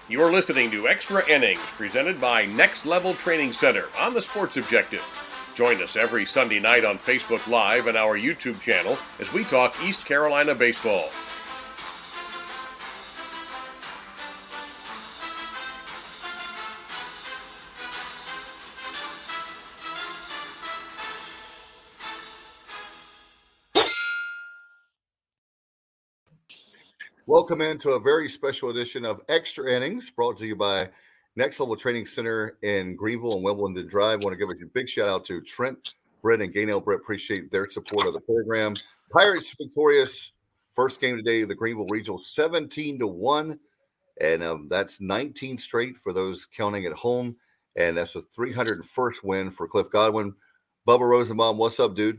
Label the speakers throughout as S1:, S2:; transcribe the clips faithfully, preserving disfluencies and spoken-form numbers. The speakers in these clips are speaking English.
S1: You're listening to Extra Innings, presented by Next Level Training Center on the Sports Objective. Join us every Sunday night on Facebook Live and our YouTube channel as we talk East Carolina baseball.
S2: Welcome into a very special edition of Extra Innings, brought to you by Next Level Training Center in Greenville and Wimbledon Drive. I want to give a big shout out to Trent, Brett, and Gaynell Brett. Appreciate their support of the program. Pirates victorious first game today, the Greenville Regional, seventeen to one, and um, that's nineteen straight for those counting at home, and that's a three hundred first win for Cliff Godwin. Bubba Rosenbaum, what's up, dude?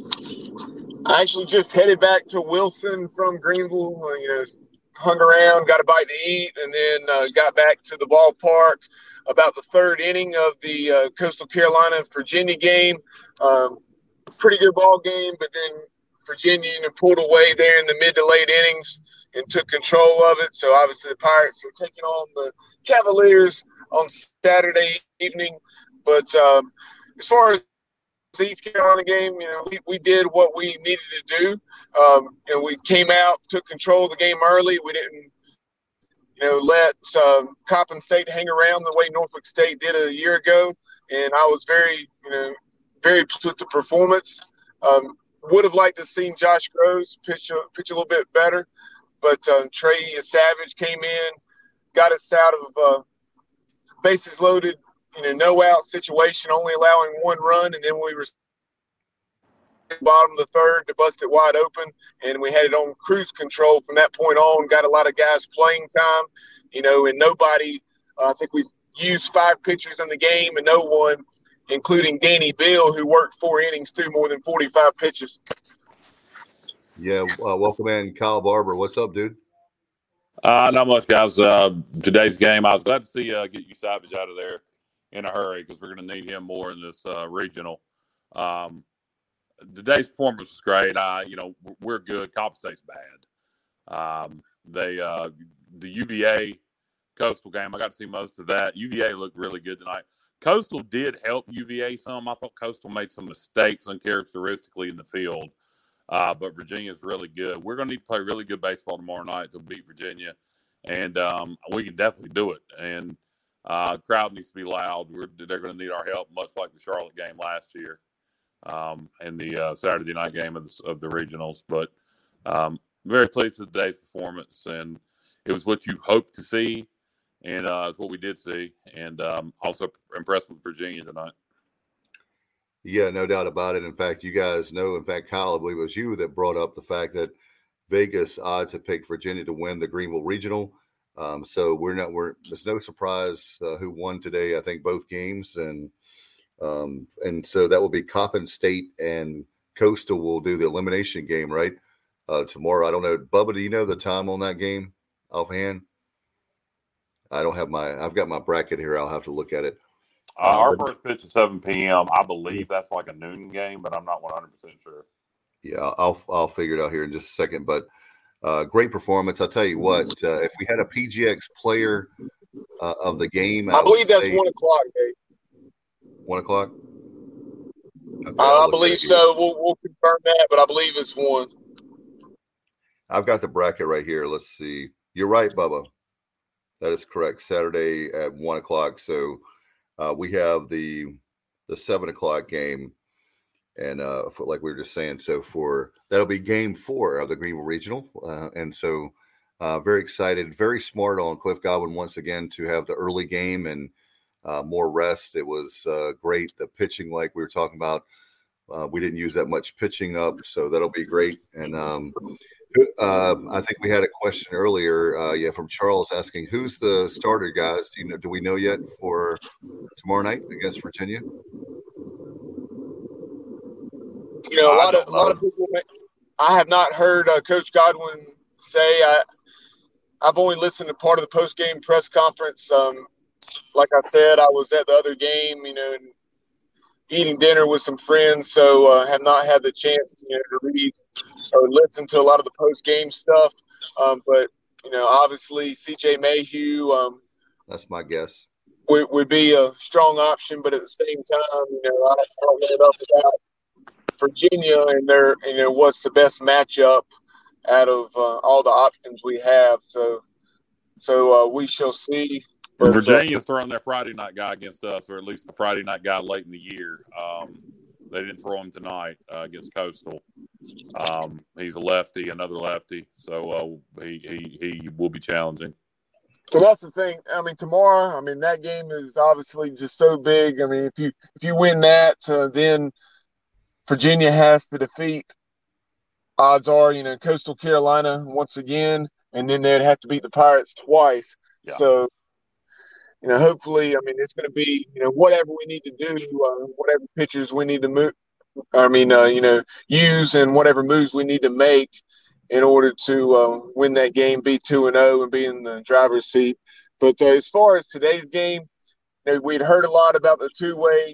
S3: I actually just headed back to Wilson from Greenville, uh, you know, hung around, got a bite to eat, and then uh, got back to the ballpark about the third inning of the uh, Coastal Carolina-Virginia game. Um, pretty good ball game, but then Virginia you know, pulled away there in the mid to late innings and took control of it. So, obviously, the Pirates are taking on the Cavaliers on Saturday evening. But um, as far as the East Carolina game, you know, we, we did what we needed to do. Um, you know, we came out, took control of the game early. We didn't, you know, let um, Coppin State hang around the way Norfolk State did a year ago. And I was very, you know, very pleased with the performance. Um, would have liked to have seen Josh Groves pitch a, pitch a little bit better, but um, Trey Savage came in, got us out of uh, bases loaded, you know, no out situation, only allowing one run, and then we were at the bottom of the third to bust it wide open, and we had it on cruise control from that point on. Got a lot of guys playing time, you know, and nobody. Uh, I think we used five pitchers in the game, and no one, including Danny Bill, who worked four innings through more than forty-five pitches.
S2: Yeah, uh, welcome in, Kyle Barber. What's up, dude?
S4: Uh, not much, guys. Uh, today's game, I was glad to see uh, get you Savage out of there in a hurry because we're going to need him more in this uh, regional. Um, today's performance was great. Uh, you know, we're good. Coppin State's bad. Um, they uh, the U V A Coastal game, I got to see most of that. U V A looked really good tonight. Coastal did help U V A some. I thought Coastal made some mistakes uncharacteristically in the field, uh, but Virginia's really good. We're going to need to play really good baseball tomorrow night to beat Virginia, and um, we can definitely do it. And Uh, crowd needs to be loud. We're, they're going to need our help, much like the Charlotte game last year um, and the uh, Saturday night game of the, of the regionals. But um, very pleased with today's performance, and it was what you hoped to see, and uh, it's what we did see. And um, also impressed with Virginia tonight.
S2: Yeah, no doubt about it. In fact, you guys know, in fact, Kyle, I believe it was you that brought up the fact that Vegas odds have picked Virginia to win the Greenville Regional. Um, so we're not, we're, there's no surprise uh, who won today. I think both games. And, um, and so that will be Coppin State and Coastal will do the elimination game, right? Uh, tomorrow. I don't know. Bubba, do you know the time on that game offhand? I don't have my, I've got my bracket here. I'll have to look at it.
S4: Uh, uh, our but, first pitch is seven p.m. I believe that's like a noon game, but I'm not one hundred percent sure.
S2: Yeah, I'll, I'll figure it out here in just a second, but Uh, great performance. I'll tell you what, uh, if we had a P G X player uh, of the game, I,
S3: I believe that's one o'clock, Dave.
S2: One o'clock? Okay,
S3: uh, I believe so. We'll, we'll confirm that, but I believe it's one.
S2: I've got the bracket right here. Let's see. You're right, Bubba. That is correct. Saturday at one o'clock. So uh, we have the the seven o'clock game. And uh, for, like we were just saying, so for that'll be game four of the Greenville Regional. Uh, and so uh, very excited, very smart on Cliff Godwin once again to have the early game and uh, more rest. It was uh, great. The pitching, like we were talking about, uh, we didn't use that much pitching up, so that'll be great. And um, uh, I think we had a question earlier, uh, yeah, from Charles asking, who's the starter, guys? Do you know? Do we know yet for tomorrow night against Virginia?
S3: You know, a lot of a lot of people. I have not heard uh, Coach Godwin say. I I've only listened to part of the post game press conference. Um, like I said, I was at the other game. You know, and eating dinner with some friends, so uh, have not had the chance to, you know, to read or listen to a lot of the post game stuff. Um, but you know, obviously, C J Mayhew, um,
S2: That's my guess.
S3: Would, would be a strong option, but at the same time, you know, I don't, I don't know enough about Virginia and their, you know, what's the best matchup out of uh, all the options we have. So, so uh, we shall see.
S4: But,
S3: but
S4: Virginia's uh, throwing their Friday night guy against us, or at least the Friday night guy late in the year. Um, they didn't throw him tonight uh, against Coastal. Um, he's a lefty, another lefty, so uh, he, he he will be challenging.
S3: Well, that's the thing. I mean, tomorrow, I mean, that game is obviously just so big. I mean, if you if you win that, uh, then Virginia has to defeat, odds are, you know, Coastal Carolina once again, and then they'd have to beat the Pirates twice. Yeah. So, you know, hopefully, I mean, it's going to be, you know, whatever we need to do, uh, whatever pitchers we need to move, I mean, uh, you know, use and whatever moves we need to make in order to uh, win that game, be two and oh and be in the driver's seat. But uh, as far as today's game, you know, we'd heard a lot about the two-way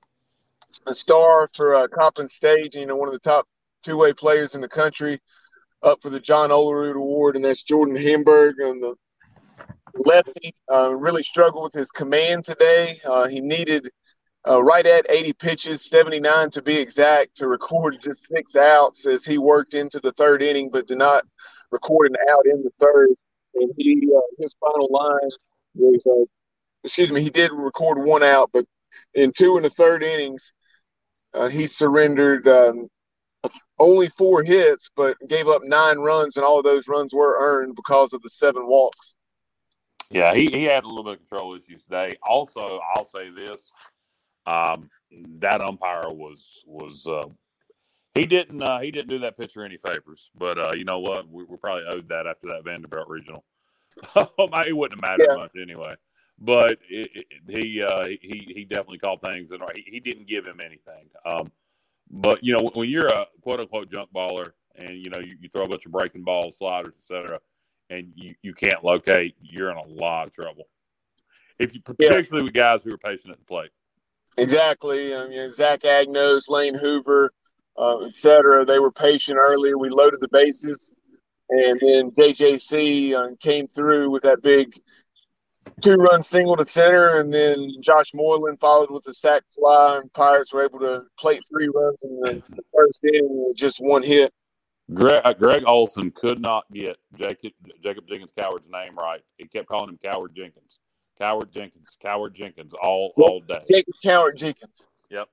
S3: star for uh, Coppin State, you know, one of the top two-way players in the country, up for the John Olerud Award, and that's Jordan Hamburg. And the lefty uh, really struggled with his command today. Uh, he needed uh, right at eighty pitches, seventy-nine to be exact, to record just six outs as he worked into the third inning, but did not record an out in the third. And he uh, his final line was, uh, excuse me, he did record one out, but in two and the third innings, uh, he surrendered um, only four hits, but gave up nine runs, and all of those runs were earned because of the seven walks.
S4: Yeah, he, he had a little bit of control issues today. Also, I'll say this. Um, that umpire was was uh, he didn't uh, he didn't do that pitcher any favors, but uh, you know what, we, we're probably owed that after that Vanderbilt regional. It wouldn't have mattered yeah. much anyway, but it, it, he uh, he he definitely called things, and he, he didn't give him anything. Um, but you know, when you're a quote unquote junk baller, and you know you, you throw a bunch of breaking balls, sliders, et cetera, and you, you can't locate, you're in a lot of trouble. If you particularly yeah. with guys who are patient at the plate.
S3: Exactly. I mean, Zach Agnos, Lane Hoover, uh, et cetera. They were patient earlier. We loaded the bases, and then J J C uh, came through with that big two-run single to center, and then Josh Moylan followed with a sac fly, and Pirates were able to plate three runs in the, the first inning with just one hit.
S4: Greg, uh, Greg Olson could not get Jacob, Jacob Jenkins Coward's name right. He kept calling him Coward Jenkins. Coward Jenkins, Coward Jenkins, all all day.
S3: Jacob Coward Jenkins.
S4: Yep.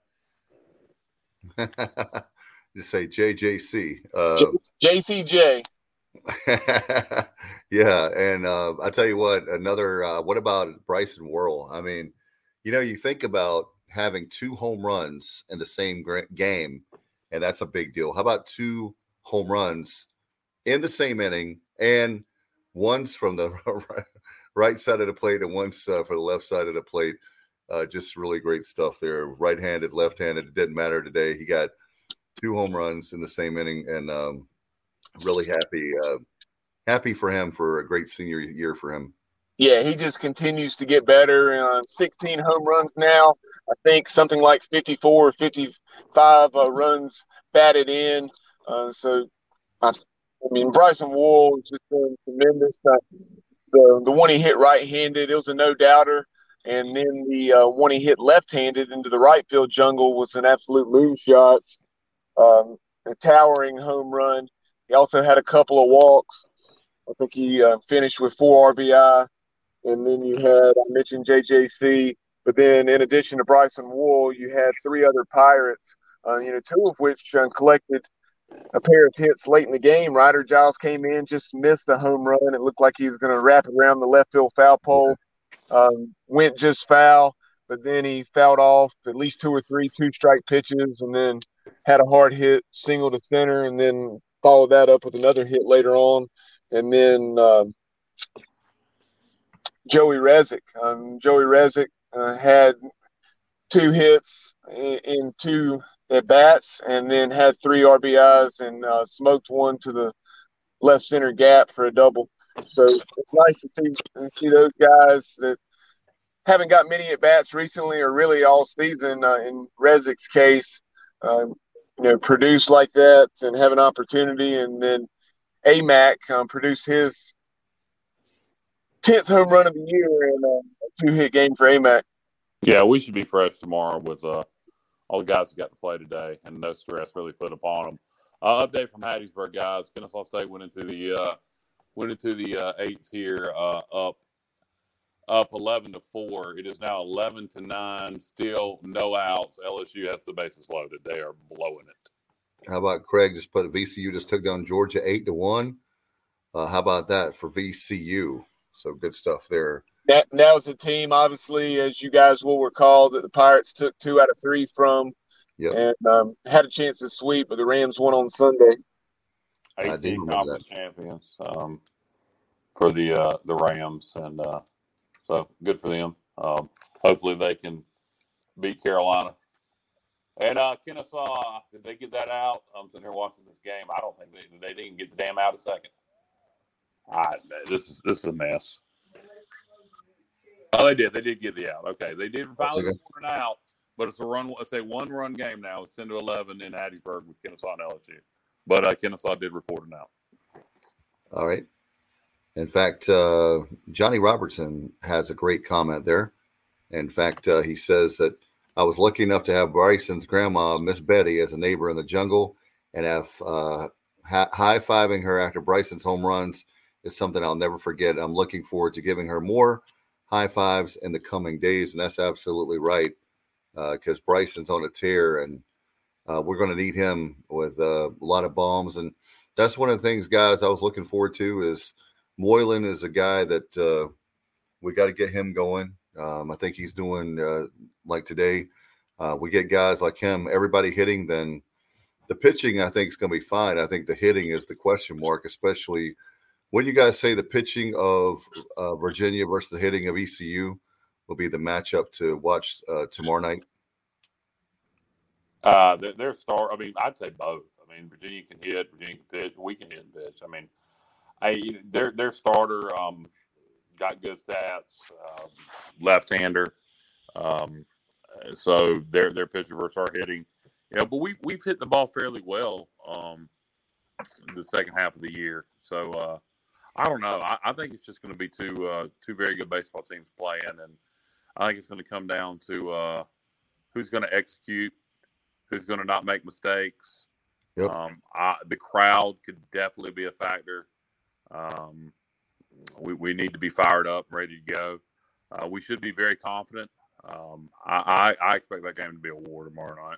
S2: Just say J J C. Uh,
S3: J C J.
S2: Yeah, and uh, I tell you what, another. Uh, what about Bryson Worrell? I mean, you know, you think about having two home runs in the same game, and that's a big deal. How about two home runs in the same inning, and one's from the right side of the plate and one's uh, for the left side of the plate? Uh, just really great stuff there. Right-handed, left-handed, it didn't matter today. He got two home runs in the same inning, and um, really happy, uh, happy for him for a great senior year for him.
S3: Yeah, he just continues to get better. Uh, sixteen home runs now. I think something like fifty-four or fifty-five uh, runs batted in. Uh, so, I, I mean, Bryson Worrell has just been tremendous. Uh, the the one he hit right-handed, it was a no-doubter. And then the uh, one he hit left-handed into the right field jungle was an absolute moonshot, um, a towering home run. He also had a couple of walks. I think he uh, finished with four R B I. And then you had, I mentioned J J C, but then in addition to Bryson Worrell, you had three other Pirates, uh, you know, two of which uh, collected a pair of hits late in the game. Ryder Giles came in, just missed a home run. It looked like he was going to wrap it around the left field foul pole. Um, went just foul, but then he fouled off at least two or three two-strike pitches, and then had a hard hit single to center, and then followed that up with another hit later on. And then um, Joey Rezick. Um, Joey Rezick uh, had two hits in, in two at-bats, and then had three R B Is and uh, smoked one to the left center gap for a double. So it's nice to see, see those guys that haven't got many at-bats recently or really all season, uh, in Rezick's case, uh, you know, produce like that and have an opportunity. And then A M A C um, produced his tenth home run of the year, and uh, two hit game for A-Mac.
S4: Yeah, we should be fresh tomorrow with uh, all the guys that got to play today, and no stress really put upon them. Uh, update from Hattiesburg, guys. Kennesaw State went into the uh, went into the uh, eighth here, uh, up up eleven to four. It is now eleven to nine. Still no outs. L S U has the bases loaded. They are blowing it.
S2: How about Craig just put V C U just took down Georgia eight to one? Uh, how about that for V C U? So good stuff there.
S3: That that was a team, obviously, as you guys will recall, that the Pirates took two out of three from,
S2: yep.
S3: and um, had a chance to sweep, but the Rams won on Sunday.
S4: eighteen conference champions um, for the uh, the Rams, and uh, so good for them. Um, hopefully, they can beat Carolina. And uh, Kennesaw, did they get that out? I'm sitting here watching this game. I don't think they they didn't get the damn out a second. I, this is this is a mess. Oh, they did. They did get the out. Okay, they did finally
S2: okay.
S4: score an out, but it's a run. It's a one-run game now. It's ten to eleven in Hattiesburg with Kennesaw and L S U. But uh, Kennesaw did report an out.
S2: All right. In fact, uh, Johnny Robertson has a great comment there. In fact, uh, he says that I was lucky enough to have Bryson's grandma, Miss Betty, as a neighbor in the jungle, and have uh, ha- high-fiving her after Bryson's home runs is something I'll never forget. I'm looking forward to giving her more high fives in the coming days, and that's absolutely right, because uh, Bryson's on a tear, and uh, we're going to need him with uh, a lot of bombs. And that's one of the things, guys, I was looking forward to is Moylan is a guy that uh, we got to get him going. Um, I think he's doing uh, like today. Uh, we get guys like him, everybody hitting, then the pitching I think is going to be fine. I think the hitting is the question mark, especially when you guys say the pitching of uh, Virginia versus the hitting of E C U will be the matchup to watch uh, tomorrow night.
S4: Uh, their, their star, I mean, I'd say both. I mean, Virginia can hit, Virginia can pitch, we can hit and pitch. I mean, I, their their starter um, got good stats, uh, left-hander. Um, so their their pitcher versus our hitting. Yeah, but we we've hit the ball fairly well um, the second half of the year. So uh, I don't know. I, I think it's just going to be two uh, two very good baseball teams playing, and I think it's going to come down to uh, who's going to execute, who's going to not make mistakes.
S2: Yep.
S4: Um, I, the crowd could definitely be a factor. Um, we we need to be fired up, ready to go. Uh, we should be very confident. Um, I, I I expect that game to be a war tomorrow night.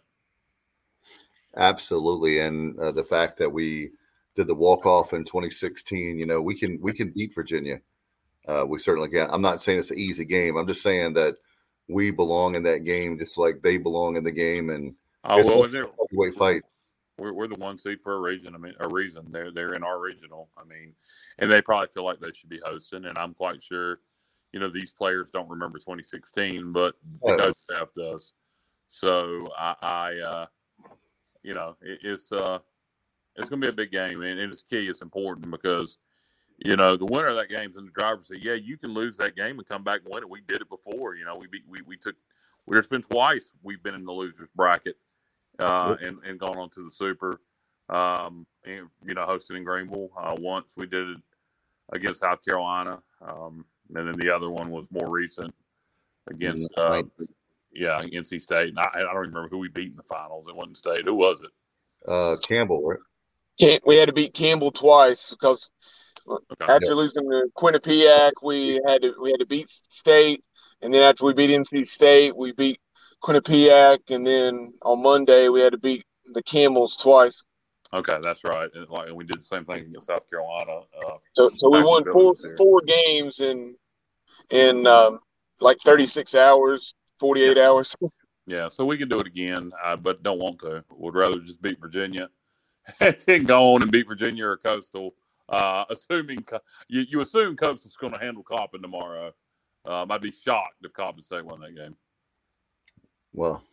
S2: Absolutely, and uh, the fact that we did the walk off in twenty sixteen, you know, we can we can beat Virginia. Uh, we certainly can. I'm not saying it's an easy game. I'm just saying that we belong in that game, just like they belong in the game, and
S4: oh,
S2: it's
S4: well,
S2: a heavyweight fight.
S4: We're we're the one seed for a reason. I mean, a reason they're they're in our regional. I mean, and they probably feel like they should be hosting. And I'm quite sure, you know, these players don't remember twenty sixteen, but the coach staff does. So I, I uh, you know, it, it's uh, it's going to be a big game, and, and it's key. It's important because, you know, the winner of that game is in the driver's seat. Yeah, you can lose that game and come back and win it. We did it before. You know, we beat, we we took. There's been twice we've been in the losers bracket. Uh, and, and gone on to the Super, um, and, you know, hosted in Greenville. Uh, once we did it against South Carolina, um, and then the other one was more recent against, uh, yeah, N C State. And I, I don't remember who we beat in the finals. It wasn't State. Who was it?
S2: Uh, Campbell, right?
S3: Can't, we had to beat Campbell twice because
S4: Okay.
S3: after
S2: Yeah.
S3: losing to Quinnipiac, we had to we had to beat State, and then after we beat N C State, we beat Quinnipiac, and then on Monday we had to beat the Camels twice.
S4: Okay, that's right. And like we did the same thing against South Carolina. Uh,
S3: So so we
S4: back
S3: won
S4: in
S3: four
S4: Billings here.
S3: four games in in um, like thirty-six hours, forty-eight hours.
S4: Yeah, so we can do it again, uh, but don't want to. Would rather just beat Virginia and then go on and beat Virginia or Coastal. Uh, assuming you, you assume Coastal's going to handle Coppin tomorrow. Um, I'd be shocked if Coppin State won that game.
S2: Well,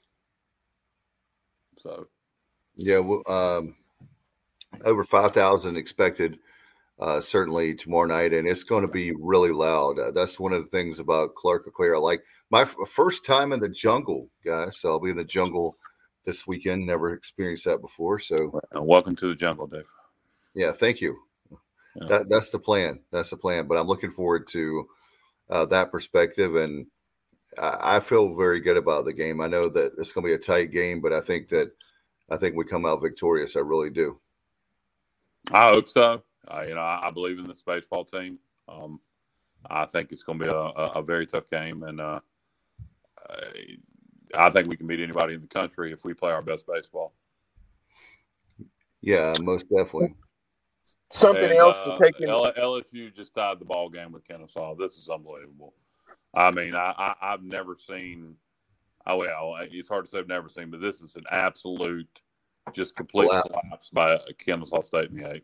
S4: So
S2: yeah, well, um, over five thousand expected uh, certainly tomorrow night, and it's going to be really loud. Uh, that's one of the things about Clark Leclerc. I like my f- first time in the jungle, guys. So I'll be in the jungle this weekend. Never experienced that before. So
S4: uh, welcome to the jungle, Dave.
S2: yeah, thank you.
S4: Yeah.
S2: That that's the plan. That's the plan. But I'm looking forward to uh, that perspective. And I, I feel very good about the game. I know that it's going to be a tight game, but I think that I think we come out victorious. I really do.
S4: I hope so. Uh, you know, I, I believe in this baseball team. Um, I think it's going to be a, a, a very tough game, and uh, I, I think we can beat anybody in the country if we play our best baseball.
S2: Yeah, most definitely.
S3: Something
S4: and,
S3: else
S4: uh,
S3: to take in.
S4: L S U just tied the ball game with Kennesaw. This is unbelievable. I mean, I, I, I've never seen. Oh well, it's hard to say I've never seen, but this is an absolute, just complete
S2: Wow.
S4: collapse by Kennesaw State in the eighth.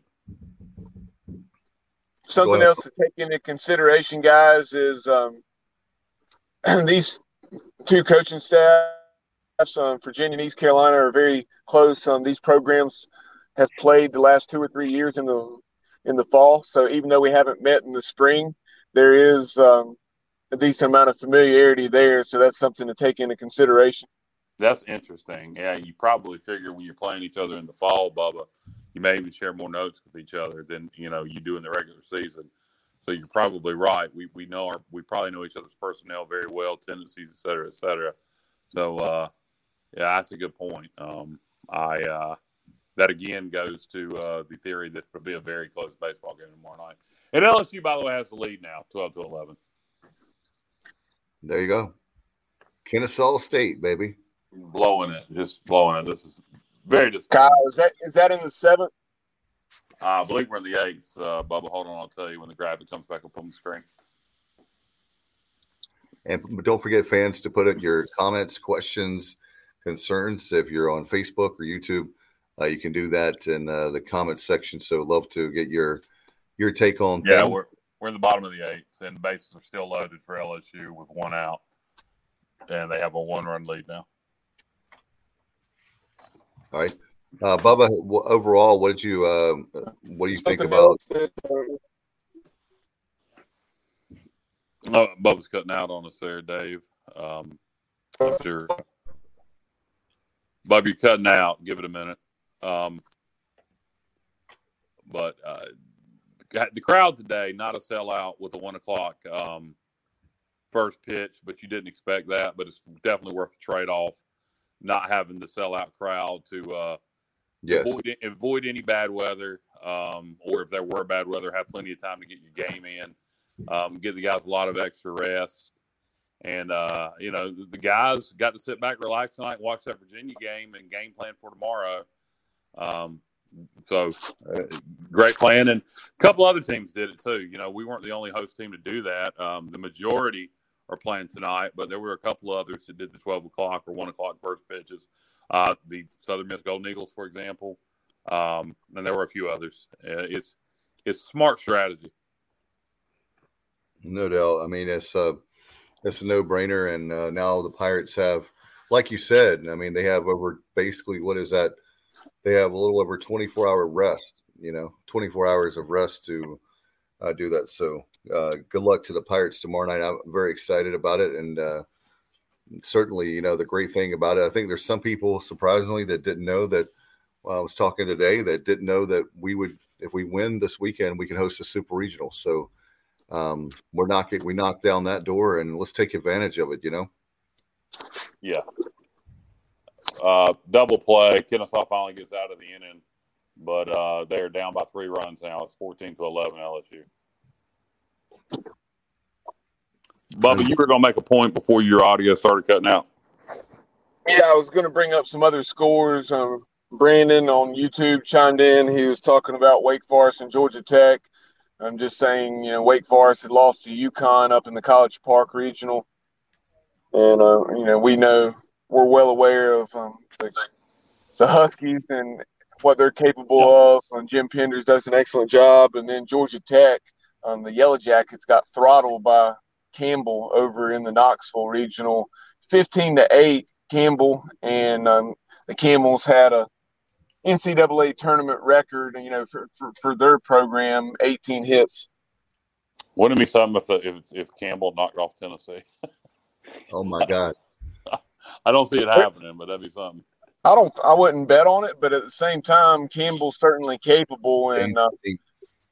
S3: Something else to take into consideration, guys, is um, these two coaching staffs, um, Virginia and East Carolina, are very close. Um, these programs have played the last two or three years in the in the fall. So even though we haven't met in the spring, there is um, a decent amount of familiarity there. So that's something to take into consideration.
S4: That's interesting. Yeah, you probably figure when you're playing each other in the fall, Bubba, you may even share more notes with each other than you know you do in the regular season. So you're probably right. We we know our we probably know each other's personnel very well, tendencies, et cetera, et cetera. So uh, yeah, that's a good point. Um, I uh, that again goes to uh, the theory that it'll be a very close baseball game tomorrow night. And L S U, by the way, has the lead now, twelve to eleven.
S2: There you go, Kennesaw State, baby.
S4: Blowing it, just blowing it. This is very disappointing.
S3: Kyle, is that is that in the seventh?
S4: I believe we're in the eighth. Uh, Bubba, hold on. I'll tell you when the graphic comes back up on the screen.
S2: And don't forget, fans, to put in your comments, questions, concerns. If you're on Facebook or YouTube, uh, you can do that in uh, the comments section. So love to get your your take on
S4: yeah,
S2: things.
S4: we're we're in the bottom of the eighth, and the bases are still loaded for L S U with one out, and they have a one-run lead now.
S2: All right, uh, Bubba. W- overall, what did you uh, what do you
S3: Something
S2: think about?
S3: That, uh,
S4: Oh, Bubba's cutting out on us there, Dave. Um, I'm sure. Bubba, you're cutting out. Give it a minute. Um, but uh, the crowd today, not a sellout with a one o'clock um, first pitch, but you didn't expect that. But it's definitely worth the trade-off. Not having the sellout crowd to uh,
S2: Yes.
S4: avoid, avoid any bad weather, um, or if there were bad weather, have plenty of time to get your game in, um, give the guys a lot of extra rest. And, uh, you know, the, the guys got to sit back, relax tonight, and watch that Virginia game and game plan for tomorrow. Um, so, uh, great plan. And a couple other teams did it too. You know, we weren't the only host team to do that. Um, the majority are playing tonight, but there were a couple others that did the twelve o'clock or one o'clock first pitches. Uh, the Southern Miss Golden Eagles, for example, um, and there were a few others. Uh, it's it's smart strategy.
S2: No doubt. I mean, it's uh, it's a no-brainer, and uh, now the Pirates have, like you said, I mean, they have over basically what is that? They have a little over twenty-four hour rest. You know, twenty-four hours of rest to uh, do that. So, uh, good luck to the Pirates tomorrow night. I'm very excited about it, and uh, certainly, you know, the great thing about it, I think there's some people surprisingly that didn't know that. Well, I was talking today that didn't know that we would, if we win this weekend, we can host a super regional. So. Um, we're knocking, we knocked down that door, and let's take advantage of it. You know.
S4: Yeah. Uh, double play. Kennesaw finally gets out of the inning, but uh, they're down by three runs now. It's fourteen to eleven L S U. Bubba, you were going to make a point before your audio started cutting out.
S3: Yeah, I was going to bring up some other scores. Um, Brandon on YouTube chimed in. He was talking about Wake Forest and Georgia Tech. I'm just saying, you know, Wake Forest had lost to UConn up in the College Park Regional. And, uh, you know, we know, we're well aware of um, the, the Huskies and what they're capable of. Um, Jim Penders does an excellent job. And then Georgia Tech, um, the Yellow Jackets got throttled by Campbell over in the Knoxville Regional, fifteen to eight Campbell. And um, the Campbells had a N C double A tournament record, you know, for, for, for their program, eighteen hits.
S4: Wouldn't it be something if, the, if if Campbell knocked off Tennessee?
S2: Oh my God!
S4: I don't see it happening, but that'd be something.
S3: I don't. I wouldn't bet on it, but at the same time, Campbell's certainly capable, and uh,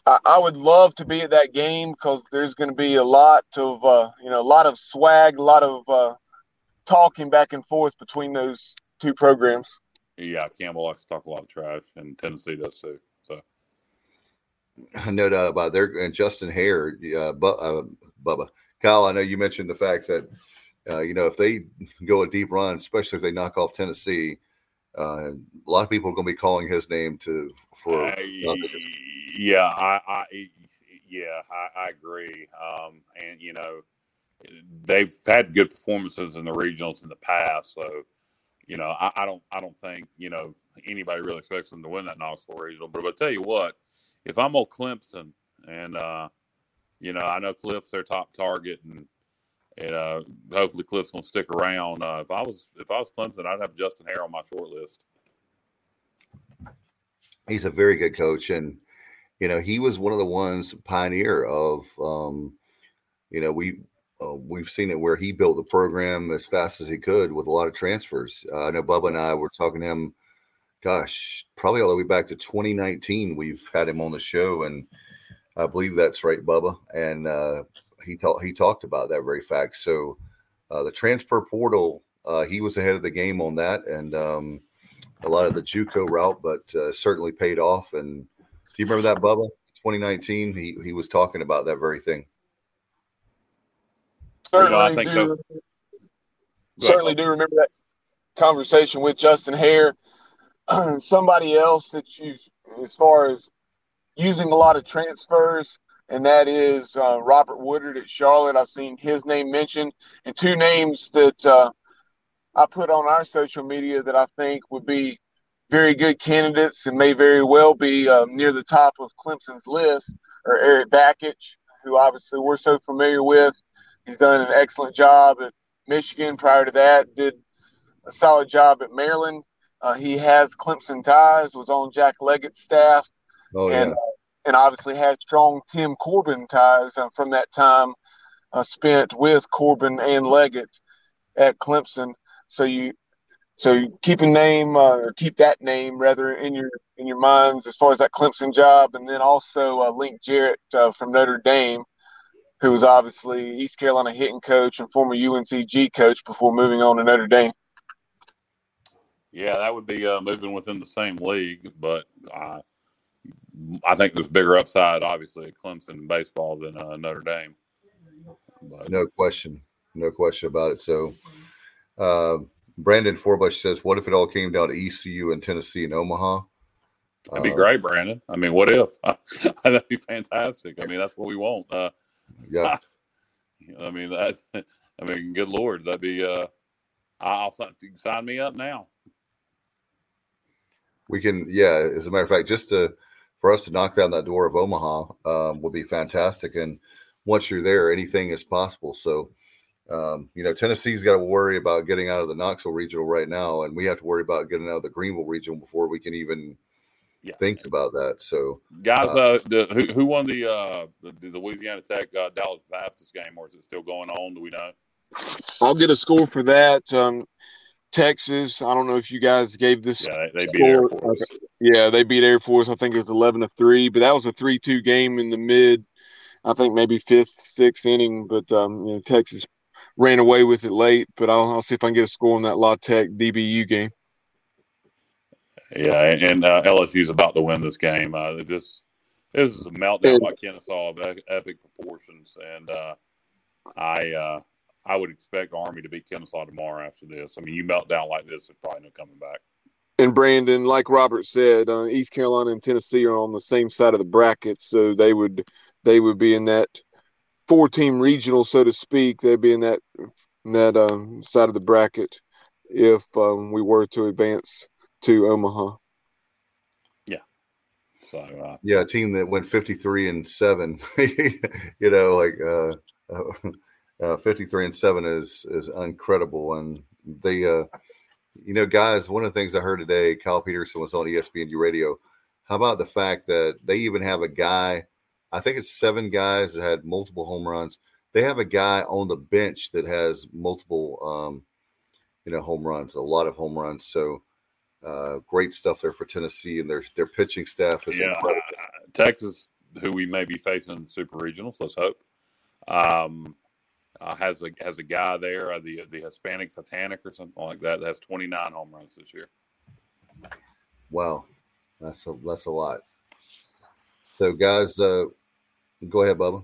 S3: I, I would love to be at that game because there's going to be a lot of, uh, you know, a lot of swag, a lot of uh, talking back and forth between those two programs.
S4: Yeah, Campbell likes to talk a lot of trash, and Tennessee does too. So,
S2: no doubt about it. There. And Justin Hare, uh, Bu- uh, Bubba, Kyle. I know you mentioned the fact that uh, you know if they go a deep run, especially if they knock off Tennessee, uh, a lot of people are going to be calling his name to for.
S4: uh, yeah, I, I yeah, I, I agree. Um, and you know, they've had good performances in the regionals in the past, so. You know, I, I don't, I don't think you know anybody really expects them to win that Knoxville regional. But I tell you what, if I'm old Clemson, and uh, you know, I know Cliff's their top target, and and uh, hopefully Cliff's going to stick around. Uh, if I was, if I was Clemson, I'd have Justin Hare on my short list.
S2: He's a very good coach, and you know, he was one of the ones pioneer of, um, you know, we. Uh, we've seen it where he built the program as fast as he could with a lot of transfers. Uh, I know Bubba and I were talking to him, gosh, probably all the way back to twenty nineteen. We've had him on the show, and I believe that's right, Bubba. And uh, he, ta- he talked about that very fact. So uh, the transfer portal, uh, he was ahead of the game on that, and um, a lot of the JUCO route, but uh, certainly paid off. And do you remember that, Bubba? twenty nineteen, he, he was talking about that very thing.
S3: Certainly
S4: You know, I think
S3: do.
S4: so.
S3: Certainly do remember that conversation with Justin Hare. Somebody else that you, as far as using a lot of transfers, and that is uh, Robert Woodard at Charlotte. I've seen his name mentioned, and two names that uh, I put on our social media that I think would be very good candidates and may very well be uh, near the top of Clemson's list are Eric Bakich, who obviously we're so familiar with. He's done an excellent job at Michigan. Prior to that, did a solid job at Maryland. Uh, he has Clemson ties, was on Jack Leggett's staff,
S2: Oh,
S3: and
S2: yeah.
S3: and obviously has strong Tim Corbin ties uh, from that time uh, spent with Corbin and Leggett at Clemson. So you so you keep a name uh, or keep that name rather in your in your minds as far as that Clemson job, and then also uh, Link Jarrett uh, from Notre Dame, who was obviously East Carolina hitting coach and former U N C G coach before moving on to Notre Dame.
S4: Yeah, that would be uh, moving within the same league, but uh, I think there's bigger upside, obviously, at Clemson in baseball than uh, Notre Dame. But,
S2: no question. No question about it. So, uh, Brandon Forbush says, what if it all came down to E C U and Tennessee and Omaha?
S4: That'd be
S2: uh,
S4: great, Brandon. I mean, what if? That'd be fantastic. I mean, that's what we want. Uh,
S2: yeah.
S4: I mean, that's, I mean, good Lord, that'd be, uh, I'll sign me up now.
S2: We can, yeah, as a matter of fact, just to, for us to knock down that door of Omaha um, would be fantastic. And once you're there, anything is possible. So, um, you know, Tennessee's got to worry about getting out of the Knoxville regional right now. And we have to worry about getting out of the Greenville regional before we can even yeah. think about that. So,
S4: guys, uh, uh, the, who, who won the, uh, the, the Louisiana Tech uh, Dallas Baptist game, or is it still going on? Do we know?
S3: I'll get a score for that. Um, Texas, I don't know if you guys gave this.
S4: Yeah, they, they beat Air Force.
S3: Okay. Yeah, they beat Air Force. I think it was eleven to three, but that was a three two game in the mid, I think maybe fifth, sixth inning. But um, you know, Texas ran away with it late. But I'll, I'll see if I can get a score on that La Tech D B U game.
S4: Yeah, and, and uh, L S U's about to win this game. Uh, this this is a meltdown by Kennesaw of epic proportions, and uh, I. Uh, I would expect Army to beat Kennesaw tomorrow after this. I mean, you melt down like this, there's probably no coming back.
S3: And Brandon, like Robert said, uh, East Carolina and Tennessee are on the same side of the bracket, so they would they would be in that four-team regional, so to speak. They'd be in that in that um, side of the bracket if um, we were to advance to Omaha.
S4: Yeah. So uh,
S2: yeah, a team that went fifty-three and seven. you know, like. Uh, uh, Uh, fifty-three and seven is is incredible, and they, uh, you know, guys. One of the things I heard today, Kyle Peterson was on E S P N U Radio. How about the fact that they even have a guy? I think it's seven guys that had multiple home runs. They have a guy on the bench that has multiple, um, you know, home runs, a lot of home runs. So uh, great stuff there for Tennessee, and their their pitching staff is
S4: yeah,
S2: incredible.
S4: Uh, Texas who we may be facing in the Super Regionals. Let's hope. Um, uh, has a has a guy there, uh, the the Hispanic Titanic or something like that, that has twenty-nine home runs this year.
S2: Wow, that's a that's a lot. So, guys, uh, go ahead, Bubba.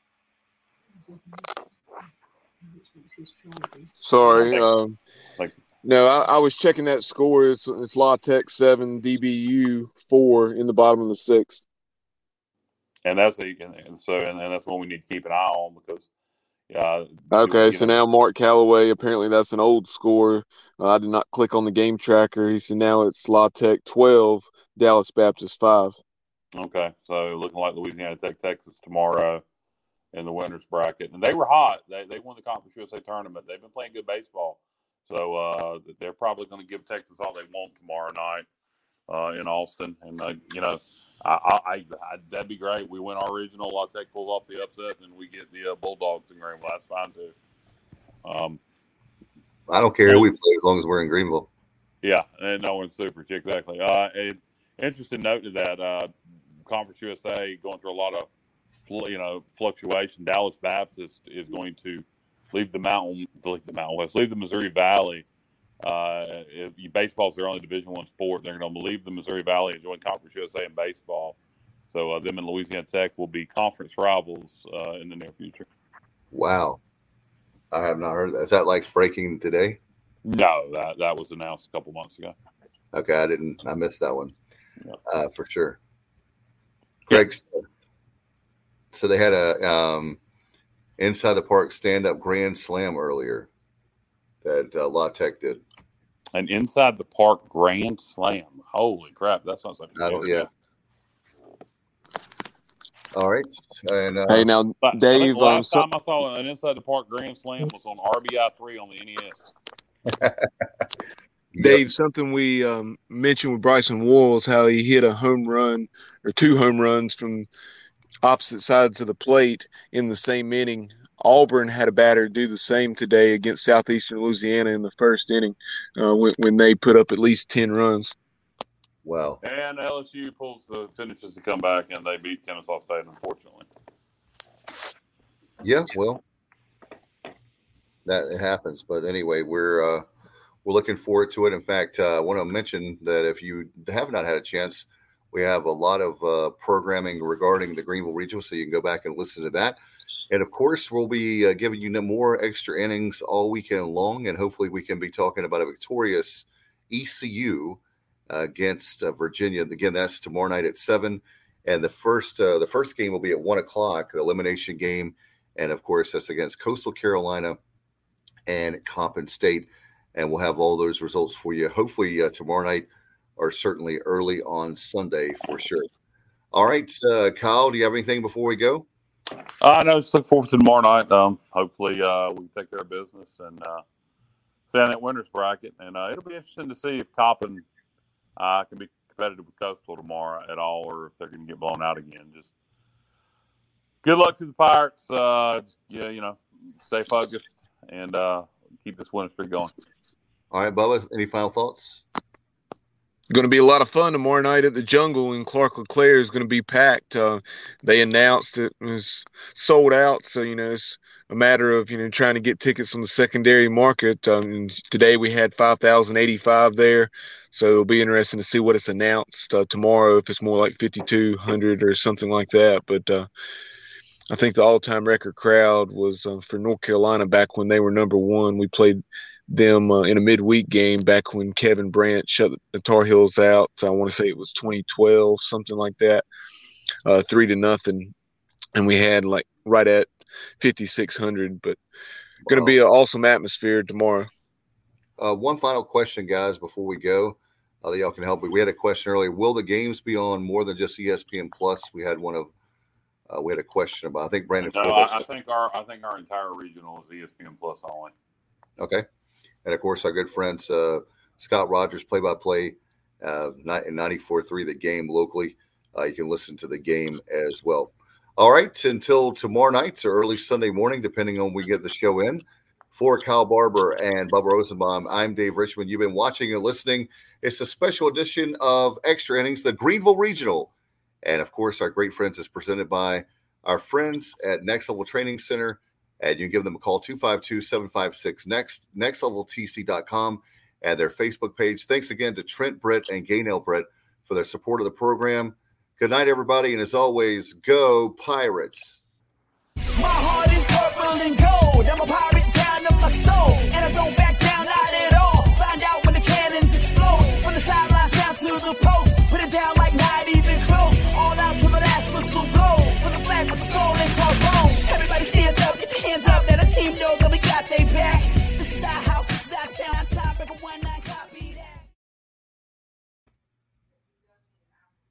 S3: Sorry. Um,
S4: Like,
S3: no, I, I was checking that score. It's, it's La Tech seven, D B U four in the bottom of the sixth.
S4: and that's a and so and, and that's one we need to keep an eye on because. Uh,
S3: Okay,
S4: you
S3: so
S4: know,
S3: now Mark Calloway, apparently that's an old score. Uh, I did not click on the game tracker. He said now it's La Tech twelve, Dallas Baptist five.
S4: Okay, so looking like Louisiana Tech, Texas tomorrow in the winners bracket, and they were hot. They they won the Conference U S A tournament. They've been playing good baseball, so uh, they're probably going to give Texas all they want tomorrow night uh, in Austin. And uh, you know, I, I, I that'd be great. We win our regional. La Tech pulls off the upset, and we get the uh, Bulldogs in Greenville. That's fine too. Um,
S2: I don't care who we play as long as we're in Greenville.
S4: Yeah, and no one's super exactly. Uh, an interesting note to that. Uh, Conference U S A going through a lot of, you know, fluctuation. Dallas Baptist is going to leave the mountain, leave the Mountain West, leave the Missouri Valley. Uh, if baseball is their only Division One sport, they're going to leave the Missouri Valley and join Conference U S A in baseball. So uh, them and Louisiana Tech will be conference rivals uh, in the near future.
S2: Wow, I have not heard that. Is that like breaking today?
S4: No, that that was announced a couple months ago.
S2: Okay, I didn't. I missed that one
S4: Yeah.
S2: uh, for sure. Greg, yeah. So they had a um, inside the park stand-up grand slam earlier that uh, La Tech did.
S4: An inside the park grand slam. Holy crap! That sounds like a
S2: I don't. Yeah. All right. And uh,
S3: Hey, now,
S4: but
S3: Dave.
S4: I think the last
S3: um,
S4: time I saw an inside the park grand slam was on R B I three on the N E S.
S3: Dave, something we um, mentioned with Bryson Wolves, how he hit a home run or two home runs from opposite sides of the plate in the same inning. Auburn had a batter do the same today against Southeastern Louisiana in the first inning uh, when, when they put up at least ten runs.
S2: Wow.
S4: And L S U pulls the finishes to come back, and they beat Kennesaw State, unfortunately.
S2: Yeah, well, that it happens. But anyway, we're uh, we're looking forward to it. In fact, uh, I want to mention that if you have not had a chance, we have a lot of uh, programming regarding the Greenville Regional, so you can go back and listen to that. And, of course, we'll be uh, giving you more extra innings all weekend long, and hopefully we can be talking about a victorious E C U uh, against uh, Virginia. Again, that's tomorrow night at seven. And the first uh, the first game will be at one o'clock, the elimination game. And, of course, that's against Coastal Carolina and Coppin State. And we'll have all those results for you, hopefully uh, tomorrow night or certainly early on Sunday for sure. All right, uh, Kyle, do you have anything before we go?
S4: I uh, know. Just look forward to tomorrow night. Um, hopefully, uh, we can take care of business and uh, stay on that winners bracket. And uh, it'll be interesting to see if Coppin uh, can be competitive with Coastal tomorrow at all, or if they're going to get blown out again. Just good luck to the Pirates. Uh, just, yeah, you know, stay focused and uh, keep this winning streak going.
S2: All right, Bubba, any final thoughts?
S3: Going to be a lot of fun tomorrow night at the Jungle, and Clark LeClaire is going to be packed. Uh, they announced it was sold out, so you know it's a matter of you know trying to get tickets on the secondary market. Um, and today we had five thousand eighty-five there, so it'll be interesting to see what it's announced uh, tomorrow. If it's more like fifty-two hundred or something like that, but uh, I think the all-time record crowd was uh, for North Carolina back when they were number one. We played them uh, in a midweek game back when Kevin Brandt shut the Tar Heels out. I want to say it was twenty twelve, something like that, uh, three to nothing. And we had like right at fifty-six hundred, but going to be an awesome atmosphere tomorrow.
S2: Uh, one final question, guys, before we go, uh, that y'all can help me. We had a question earlier. Will the games be on more than just E S P N Plus? We had one of, uh, we had a question about, I think Brandon.
S4: No, I, I think our, I think our entire regional is E S P N Plus only.
S2: Okay. And, of course, our good friends, uh, Scott Rogers, play-by-play uh, in ninety-four point three, the game locally. Uh, you can listen to the game as well. All right, until tomorrow night or early Sunday morning, depending on when we get the show in. For Kyle Barber and Bubba Rosenbaum, I'm Dave Richmond. You've been watching and listening. It's a special edition of Extra Innings, the Greenville Regional And, of course, our great friends is presented by our friends at Next Level Training Center. And you can give them a call, two five two, seven five six, next, next level T C dot com, and their Facebook page. Thanks again to Trent Britt and Gaynell Britt for their support of the program. Good night, everybody. And as always, go Pirates.
S5: My heart is purple and gold. I'm a pirate down in my soul. And I don't